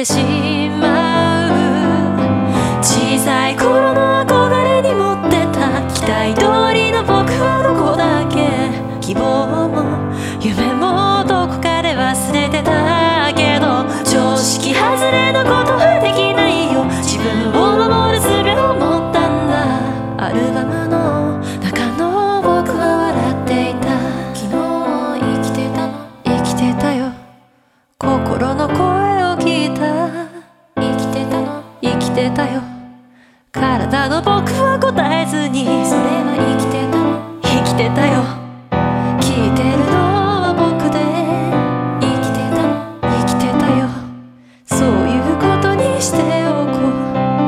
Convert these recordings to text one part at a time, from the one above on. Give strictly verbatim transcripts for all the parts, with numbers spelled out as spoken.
てしまう。小さい頃の憧れに持ってた期待通りの僕はどこだっけ。希望も夢もどこかで忘れてたけど、常識外れのことはできないよ。自分を守る術を持ったんだ。アルバムの中の僕は笑っていた。昨日生きてたの生きてたよ。心の声を聞いた。生きてたの生きてたよ。体の僕は答えずに、それは生きてたの生きてたよ。聞いてるのは僕で、生きてたの生きてたよ。そういうことにしておこう。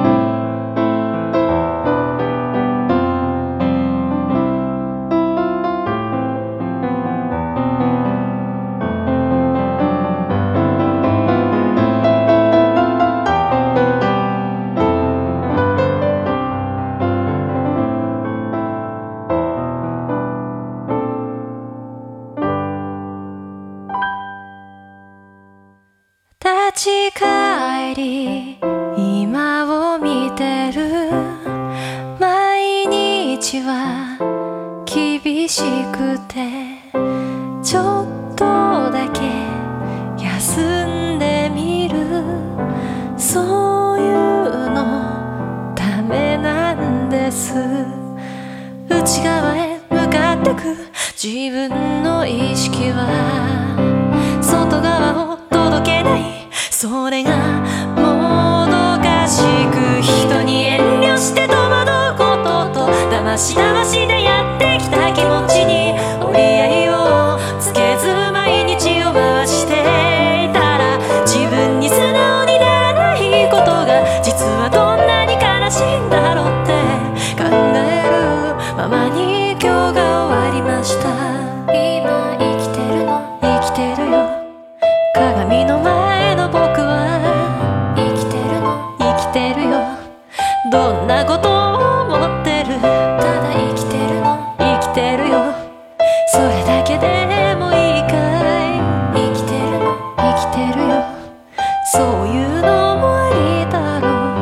立ち返り今を見てる。毎日は厳しくて、ちょっとだけ休んでみる。そういうのダメなんです。内側へ向かってく自分の意識は外側を届けない。それがもどかしく、人に遠慮して戸惑うことと、だましだましでやってきた気持ちに折り合いをつけず毎日を回していたら、自分に素直にならないことが実はどんなに悲しいんだろうって考えるままに今日が終わりました。今生きてるの生きてるよ。鏡の前の僕は生きてるの生きてるよ。どんなことを思ってる。ただ生きてるの生きてるよ。それだけでもいいかい。生きてるの生きてるよ。そういうのもありだろう。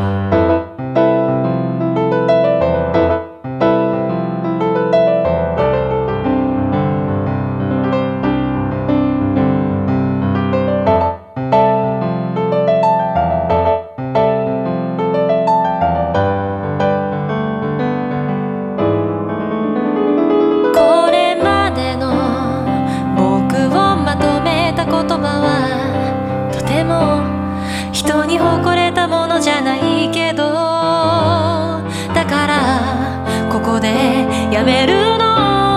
人に誇れたものじゃないけど、だからここでやめるの。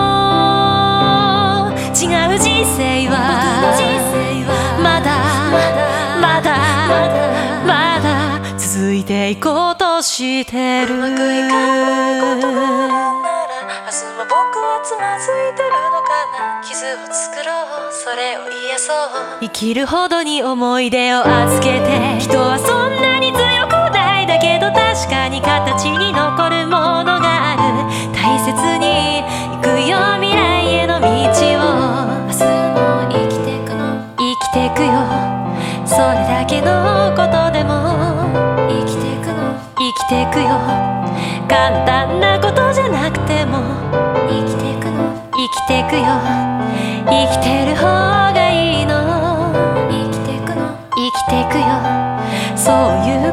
違う人生はまだまだまだ続いていこうとしてる。うまくいかないことがあるなら、明日も僕はつまずいてるのかな。傷を作ろう、それを癒そう。生きるほどに思い出を預けて、人はそんなに強くないだけど、確かに形に残るものがある。大切に行くよ未来への道を。明日も生きてくの生きてくよ。それだけのことでも生きてくの生きてくよ。簡単なことじゃなくても生きてくの生きてくよ。生きてる方がいいの。生きてくの生きてくよ。そういう